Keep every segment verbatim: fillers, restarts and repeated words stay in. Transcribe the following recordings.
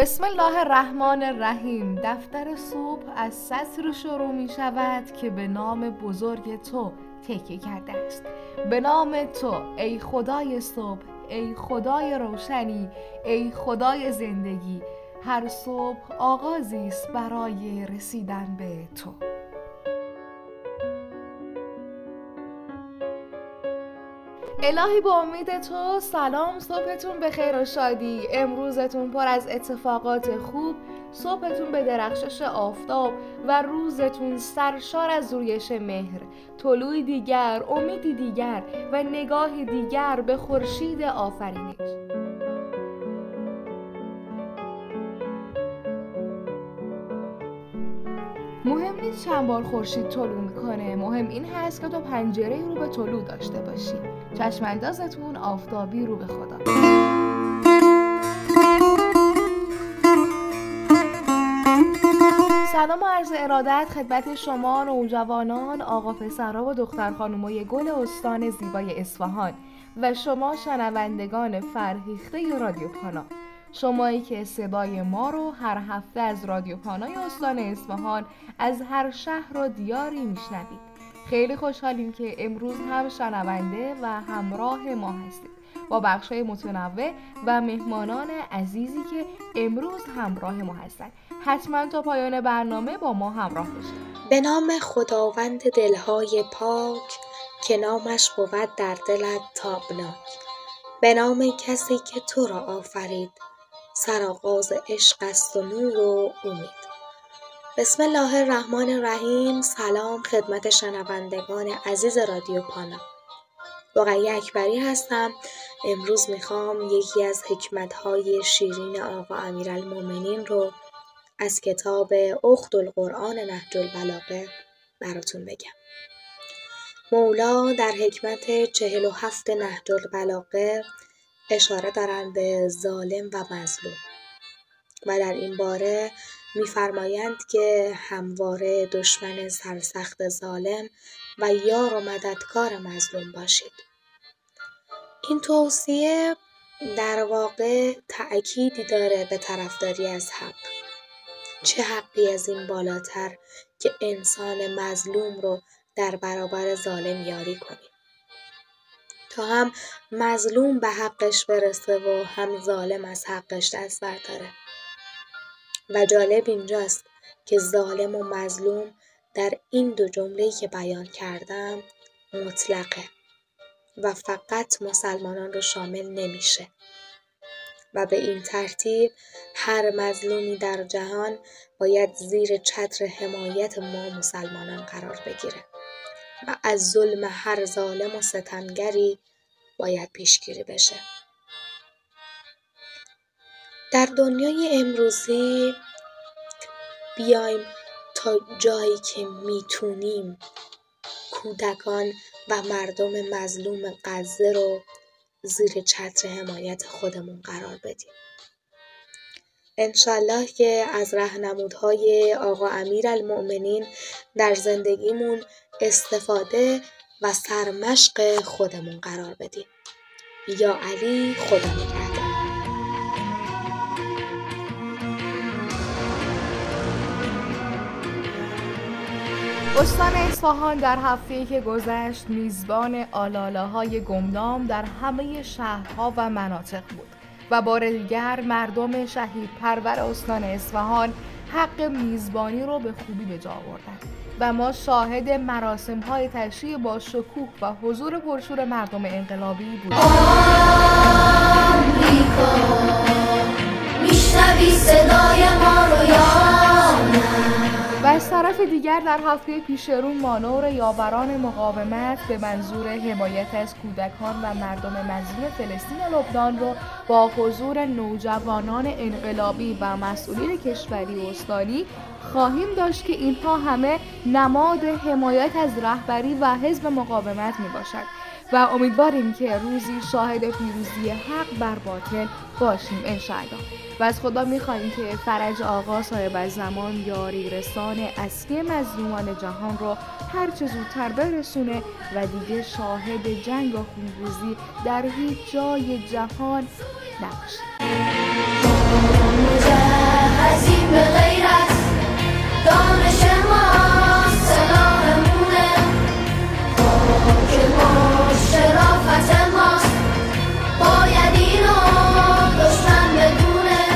بسم الله الرحمن الرحیم. دفتر صبح از سطر شروع می شود که به نام بزرگ تو تکیه کرده است. به نام تو ای خدای صبح، ای خدای روشنی، ای خدای زندگی. هر صبح آغازی است برای رسیدن به تو. الهی با امید تو سلام، صبحتون به خیر و شادی، امروزتون پر از اتفاقات خوب، صبحتون به درخشش آفتاب و روزتون سرشار از رویش مهر، طلوعی دیگر، امیدی دیگر و نگاهی دیگر به خورشید آفرینش. مهم نیست چند بار خورشید طلوع میکنه، مهم این هست که تو پنجره رو به طلوع داشته باشی. چشم اندازتون آفتابی رو به خدا. سلام و عرض ارادت خدمت شما نوجوانان، آقا پسرها و دختر خانومای گل استان زیبای اصفهان و شما شنوندگان فرهیخته رادیو پانا، شمایی که صدای ما رو هر هفته از رادیو پانای استان اصفهان از هر شهر و دیاری میشنوید. خیلی خوشحالیم که امروز هم شنونده و همراه ما هستید با بخشای متنوع و مهمانان عزیزی که امروز همراه ما هستند. حتما تا پایان برنامه با ما همراه باشید. به نام خداوند دلهای پاک که نامش بود در دلت تابناک. به نام کسی که تو را آفرید، سرآغاز عشق است و نور و امید. بسم الله الرحمن الرحیم. سلام خدمت شنوندگان عزیز رادیو پانا. رقیه اکبری هستم. امروز میخوام یکی از حکمت‌های شیرین آقا امیرالمومنین رو از کتاب اخت القرآن نهج البلاغه براتون بگم. مولا در حکمت چهل و هفت نهج البلاغه اشاره دارند به ظالم و مظلوم و در این باره می‌فرمایند که همواره دشمن سرسخت ظالم و یار و مددکار مظلوم باشید. این توصیه در واقع تأکیدی داره به طرفداری از حق. چه حقی از این بالاتر که انسان مظلوم رو در برابر ظالم یاری کنیم تا هم مظلوم به حقش برسه و هم ظالم از حقش دست برداره. و جالب اینجاست که ظالم و مظلوم در این دو جمله‌ای که بیان کردم مطلقه و فقط مسلمانان رو شامل نمیشه و به این ترتیب هر مظلومی در جهان باید زیر چتر حمایت ما مسلمانان قرار بگیره و از ظلم هر ظالم و ستمگری باید پیشگیری بشه. در دنیای امروزی بیایم تا جایی که میتونیم کودکان و مردم مظلوم غزه رو زیر چتر حمایت خودمون قرار بدیم. انشالله که از راهنمودهای آقا امیرالمومنین در زندگیمون استفاده و سرمشق خودمون قرار بدیم. یا علی، خدا نگهدار. استان اصفهان در هفته‌ای که گذشت میزبان آلاله‌های گمنام در همه شهرها و مناطق بود و بار دیگر مردم شهید پرور استان اصفهان حق میزبانی رو به خوبی به جا آوردند و ما شاهد مراسم‌های تشییع با شکوه و حضور پرشور مردم انقلابی بودیم. آمریکا میشنوی صدای ما رو یا و از طرف دیگر در هفته پیشرو مانور یاوران مقاومت به منظور حمایت از کودکان و مردم مظلوم فلسطین و لبنان رو با حضور نوجوانان انقلابی و مسئولین کشوری و استانی خواهیم داشت که اینها همه نماد حمایت از رهبری و حزب مقاومت می باشد و امیدواریم که روزی شاهد پیروزی حق بر باطل باشیم انشاءالله. و از خدا می‌خوایم که فرج آقا صاحب الزمان یاری رسان اصلی مظلومان جهان رو هر چه زودتر برسونه و دیگه شاهد جنگ و خونریزی در هیچ جای جهان نباشه. عظیم به غیرت دانش ماست سلاحمونه خاک ماست شرافت ماست باید اینو دشمن بدونه.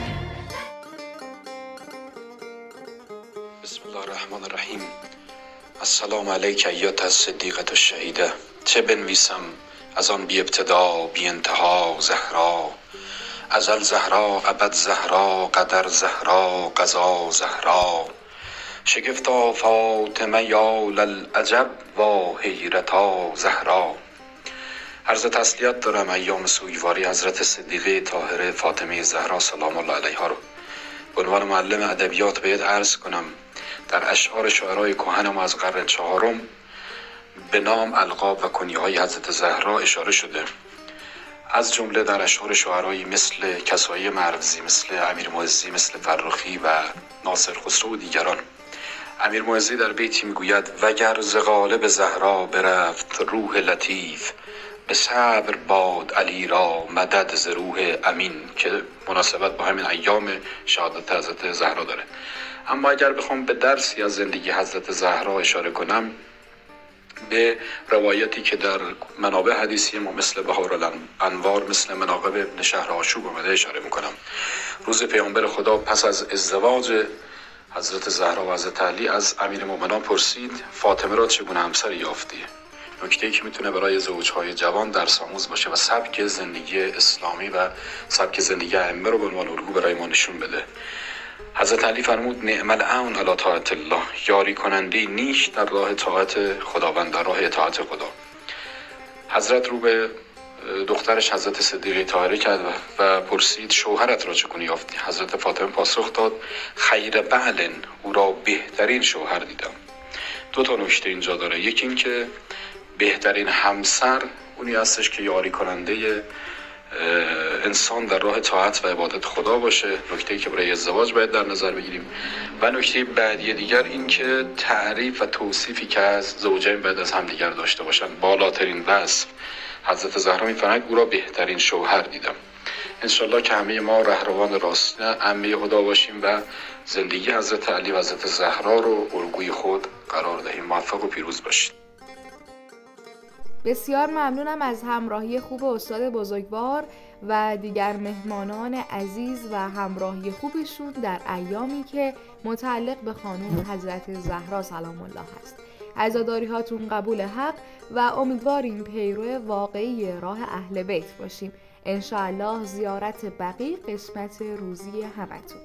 بسم الله الرحمن الرحیم. السلام علیک ایها الصدیقة الشهیده. چه بنویسم از آن بی ابتدا بی انتها زهرا، ازل زهرا ابد زهرا قدر زهرا قضا زهرا، شگفتا فاطمه یا للعجب و حیرتا زهرا. عرض تسلیت دارم ایام سوگواری حضرت صدیقه طاهره فاطمه زهرا سلام الله علیها رو به عنوان معلم ادبیات باید عرض کنم. در اشعار شعرای کهن ما از قرن چهارم به نام، القاب و کنیه‌های حضرت زهرا اشاره شده، از جمله در اشعار شعرایی مثل کسایی مروزی، مثل امیر معزی، مثل فرخی و ناصر خسرو و دیگران. امیر معزی در بیتی میگوید وگر ز قالب زهرا برفت روح لطیف، به صبر باد علی را مدد ز روح امین، که مناسبت با همین ایام شهادت حضرت زهرا داره. اما اگر بخوام به درسی از زندگی حضرت زهرا اشاره کنم، به روایتی که در منابع حدیثی ما مثل بهارالانوار، مثل مناقب ابن شهر آشوب آمده اشاره میکنم. روز پیامبر خدا پس از ازدواج حضرت زهرا و حضرت علی از امیر مومنان پرسید فاطمه را چگونه همسر یافتی؟ نکته‌ای که میتونه برای زوجهای جوان درس آموز باشه و سبک زندگی اسلامی و سبک زندگی ائمه رو به عنوان الگو برای ما نشون بده. حضرت علی فرمود نعم العون علی طاعت الله، یاری کننده نیک در راه طاعت خداوند، در راه اطاعت خدا. حضرت رو به دخترش حضرت صدیقه طاهره کرد و پرسید شوهرت را چگونه یافتی؟ حضرت فاطمه پاسخ داد خیر بعل، او را بهترین شوهر دیدم. دو تا نکته اینجا داره. یکی این که بهترین همسر اونی هستش که یاری کننده انسان در راه طاعت و عبادت خدا باشه، نکته‌ای که برای ازدواج باید در نظر بگیریم. و نکته بعدی دیگر این که تعریف و توصیفی که از زوجین باید از همدیگر داشته باشن، بالاترین وصف حضرت زهرا می‌فرماید او را بهترین شوهر دیدم. انشالله که همه ما رهروان راست عمه خدا باشیم و زندگی حضرت علی و حضرت زهرا رو الگوی خود قرار دهیم. موفق و پیروز باشید. بسیار ممنونم از همراهی خوب استاد بزرگوار و دیگر مهمانان عزیز و همراهی خوبشون در ایامی که متعلق به خانم حضرت زهرا سلام الله هست. عزاداری هاتون قبول حق و امیدواریم پیرو واقعی راه اهل بیت باشیم. انشاءالله زیارت بقیع قسمت روزی همتون.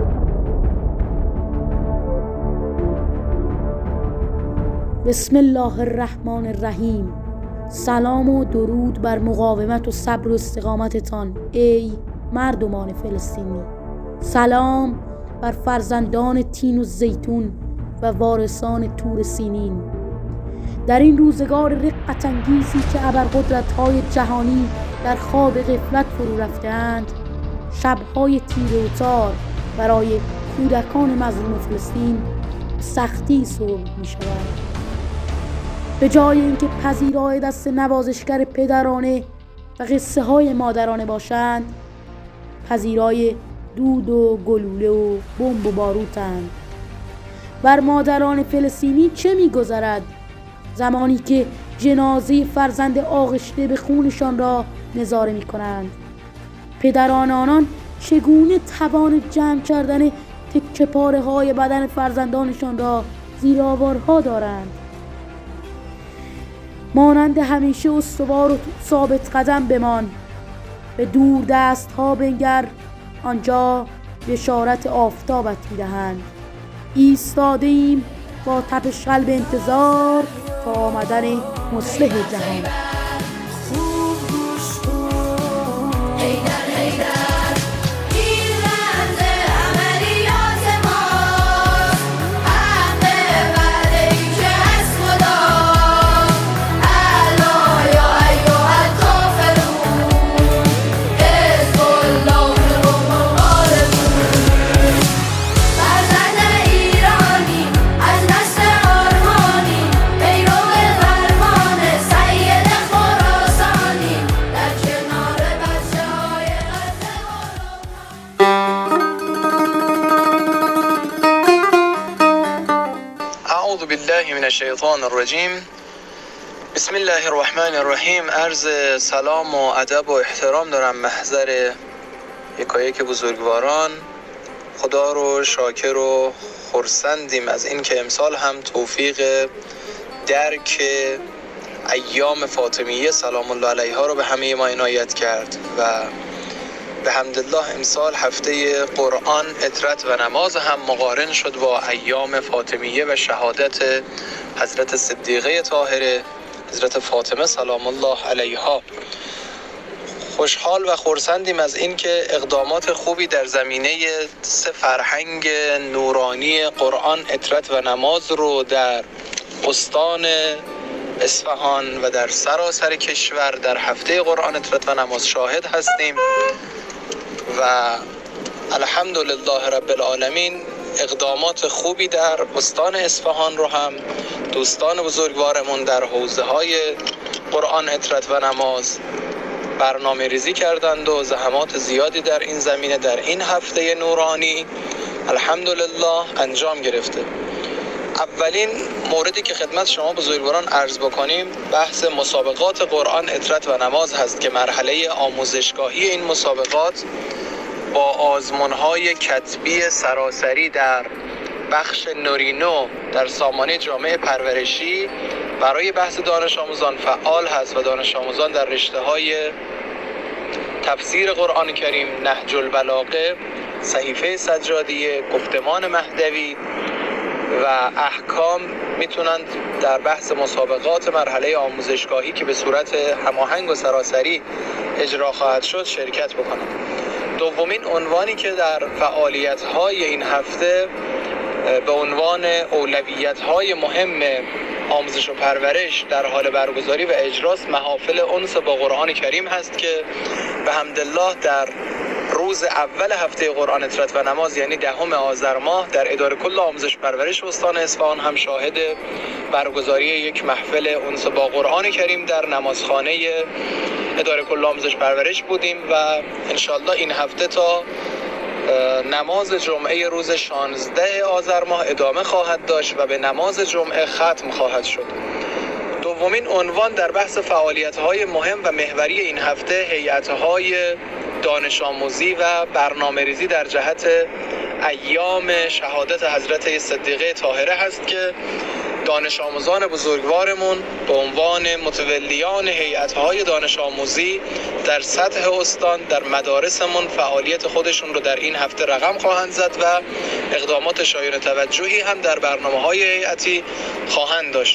بسم الله الرحمن الرحیم. سلام و درود بر مقاومت و صبر و استقامتتان ای مردمان فلسطینی. سلام بر فرزندان تین و زیتون و وارثان طور سینین. در این روزگار رقت انگیزی که ابرقدرت‌های جهانی در خواب غفلت فرو رفتند، شب‌های تیره و تار برای کودکان مظلوم فلسطین سختی صبح می‌شود. به جای اینکه پذیرای دست نوازشگر پدرانه و قصه های مادرانه باشند، پذیرای دود و گلوله و بمب و باروتند. بر مادران فلسطینی چه می‌گذرد زمانی که جنازه فرزند آغشته به خونشان را نظاره می‌کنند؟ پدران آنان چگونه توان جمع کردن تکه پاره‌های بدن فرزندانشان را زیر آوارها دارند؟ مانند همیشه استوار و ثابت قدم بمان، به دور دست ها بنگر، آنجا بشارت آفتابت میدهند. ایستاده ایم با تپش قلب انتظار تا آمدن مصلح جهان. از نسل آرمانی پیرو فرمان سید الشیطان الرجیم. بسم الله الرحمن الرحیم. عرض سلام و ادب و احترام دارم محضر یکایک بزرگواران. خدا رو شاکر و خرسندیم از این که امسال هم توفیق درک ایام فاطمیه سلام الله علیها رو به همه ما عنایت کرد و به حمدالله امسال هفته قرآن، اطرت و نماز هم مقارن شد با ایام فاطمیه و شهادت حضرت صدیقه طاهره حضرت فاطمه سلام الله علیها. خوشحال و خرسندیم از این که اقدامات خوبی در زمینه سه فرهنگ نورانی قرآن، اطرت و نماز رو در استان اصفهان و در سراسر کشور در هفته قرآن، اطرت و نماز شاهد هستیم و الحمدلله رب العالمین اقدامات خوبی در استان اصفهان رو هم دوستان بزرگوارمون در حوزه های قرآن، اطرت و نماز برنامه ریزی کردند و زحمات زیادی در این زمینه در این هفته نورانی الحمدلله انجام گرفته. اولین موردی که خدمت شما بزرگواران عرض بکنیم بحث مسابقات قرآن، اطرت و نماز هست که مرحله آموزشگاهی این مسابقات با آزمون‌های کتبی سراسری در بخش نورینو در سامانه جامعه پرورشی برای بحث دانش آموزان فعال هست و دانش آموزان در رشته‌های تفسیر قرآن کریم، نهج البلاغه، صحیفه سجادیه، گفتمان مهدوی و احکام میتونند در بحث مسابقات مرحله آموزشگاهی که به صورت هماهنگ و سراسری اجرا خواهد شد شرکت بکنند. دومین عنوانی که در فعالیت‌های این هفته به عنوان اولویت‌های مهم آموزش و پرورش در حال برگزاری و اجراست محافل انس با قرآن کریم هست که به حمدالله در روز اول هفته قرآن، اطرت و نماز یعنی دهم آذر ماه در اداره کل آموزش پرورش استان اصفهان هم شاهد برگزاری یک محفل انس با قرآن کریم در نمازخانه اداره کل آموزش پرورش بودیم و انشالله این هفته تا نماز جمعه روز شانزده آذر ماه ادامه خواهد داشت و به نماز جمعه ختم خواهد شد. دومین عنوان در بحث فعالیت‌های مهم و محوری این هفته هیئت‌های دانش آموزی و برنامه‌ریزی در جهت ایام شهادت حضرت صدیقه طاهره هست که دانش آموزان بزرگوارمون به عنوان متولیان هیئت‌های دانش آموزی در سطح استان در مدارسمون فعالیت خودشون رو در این هفته رقم خواهند زد و اقدامات شایان توجهی هم در برنامه‌های هیئتی خواهند داشت.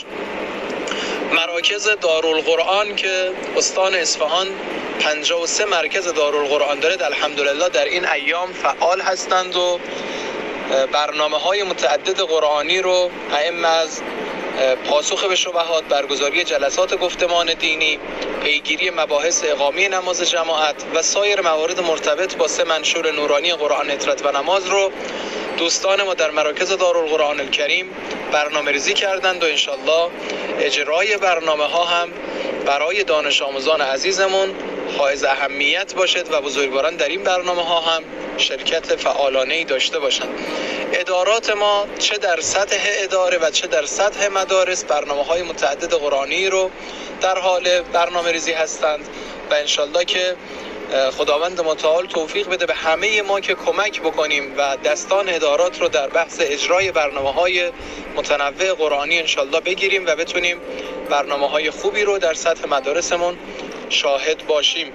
مراکز دارالقرآن که استان اصفهان پنجاه و سه مرکز دارالقرآن داره الحمدلله در این ایام فعال هستند و برنامه‌های متعدد قرآنی رو ائمه از پاسخ به شبهات، برگزاری جلسات گفتمان دینی، پیگیری مباحث اقامه نماز جماعت و سایر موارد مرتبط با سه منشور نورانی قرآن، اطرت و نماز رو دوستان ما در مراکز دارالقرآن الکریم برنامه ریزی کردند و انشالله اجرای برنامه ها هم برای دانش آموزان عزیزمون حائز اهمیت باشد و بزرگواران در این برنامه ها هم شرکت فعالانه‌ای داشته باشند. ادارات ما چه در سطح اداره و چه در سطح مدارس برنامه‌های متعدد قرآنی رو در حال برنامه ریزی هستند و انشالله که خداوند متعال توفیق بده به همه ما که کمک بکنیم و دستان ادارات رو در بحث اجرای برنامه‌های متنوع قرآنی انشالله بگیریم و بتونیم برنامه‌های خوبی رو در سطح مدارسمون شاهد باشیم.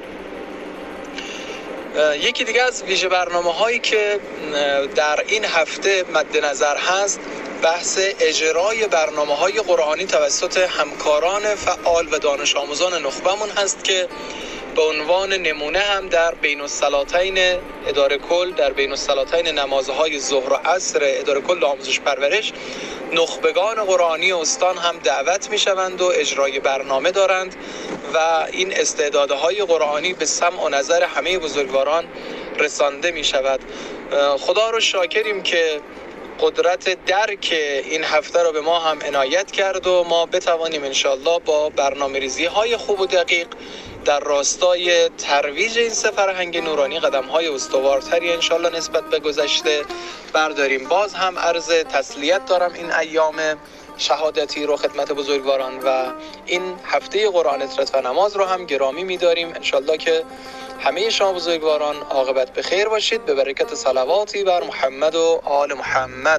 یکی دیگه از ویژه برنامه‌هایی که در این هفته مد نظر هست بحث اجرای برنامه‌های قرآنی توسط همکاران فعال و دانش آموزان نخبه‌مون هست که به عنوان نمونه هم در بین الصلاتین اداره کل در بین الصلاتین نمازهای ظهر و عصر اداره کل آموزش پرورش نخبگان قرآنی استان هم دعوت می شوند و اجرای برنامه دارند و این استعدادهای قرآنی به سمع و نظر همه بزرگواران رسانده می شود. خدا رو شاکریم که قدرت درک این هفته رو به ما هم عنایت کرد و ما بتوانیم انشالله با برنامه ریزی های خوب و دقیق در راستای ترویج این سه فرهنگ نورانی قدم های استوارتری انشالله نسبت به گذشته برداریم. باز هم عرض تسلیت دارم این ایام شهادتی رو خدمت بزرگواران و این هفته قرآن اطرت و نماز رو هم گرامی می‌داریم. انشالله که همه شما بزرگواران عاقبت به خیر باشید به برکت صلواتی بر محمد و آل محمد.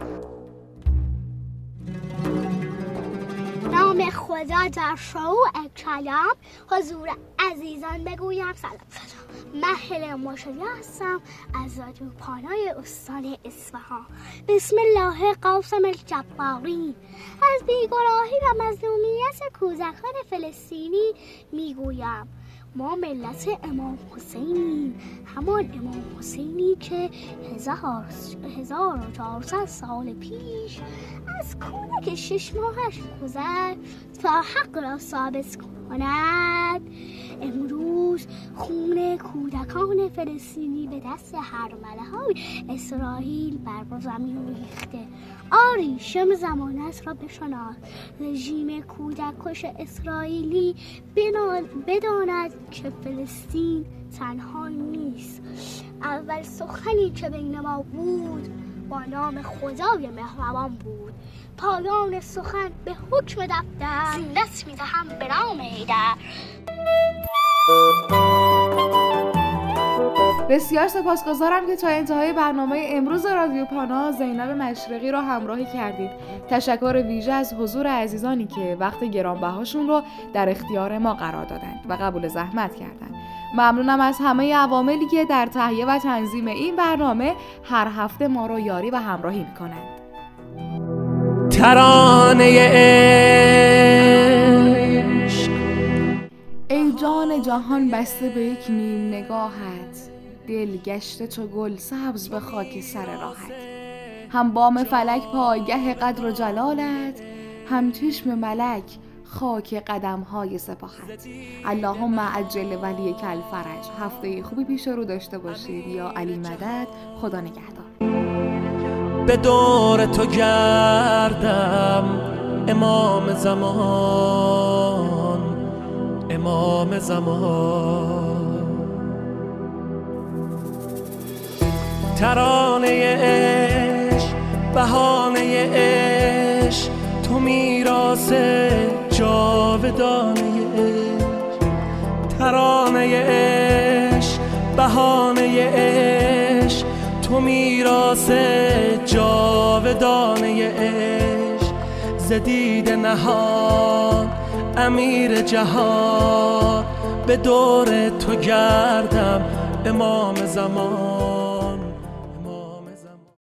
نام خدا در شروع کلام حضور عزیزان بگویم سلام سلام. من هلن مشلی هستم از رادیو پانای استان اصفهان. بسم الله قاسم الجبارین. از بیگناهی و مظلومیت کودکان فلسطینی میگویم ما ملت امام حسینیم، همان امام حسینی که هزار هزار و چهارصد سال پیش از کودک شش ماهش گذشت تا حق را ثابت کند. امروز خون کودکان فلسطینی به دست حرمله‌های اسرائیل بر زمین ریخته. آری شم زمانت را بشناس، رژیم کودککش اسرائیلی بداند که فلسطین تنها نیست. اول سخنی که بین ما بود با نام خدای مهربان بود. پایان سخن به حکم دفتر زینت می‌دهم به نام حیدر. بسیار سپاسگزارم که تا انتهای برنامه امروز رادیو پانا زینب مشرقی رو همراهی کردید. تشکر ویژه از حضور عزیزانی که وقت گرانبهاشون رو در اختیار ما قرار دادند و قبول زحمت کردند. ممنونم از همه عواملی که در تهیه و تنظیم این برنامه هر هفته ما رو یاری و همراهی میکنند. ترانه عشق. ای جان جهان بسته به یک نیم نگاهت، دل گشته چو گل سبز به خاک سر راحت. هم بام فلک پایگه قدر و جلالت، هم چشم ملک خاک قدم‌های سپاهت. اللهم عجل ولی کل فرج. هفته خوبی پیش رو داشته باشید. یا علی مدد. خدا نگهدار. به دور تو گردم امام زمان، امام زمان. ترانه عشق، بهانه عشق، تو میراث جاودانه عشق. ترانه عشق، بهانه عشق، تو میراث جاودانه عشق. ز دیده نهان امیر جهان، به دور تو گردم امام زمان.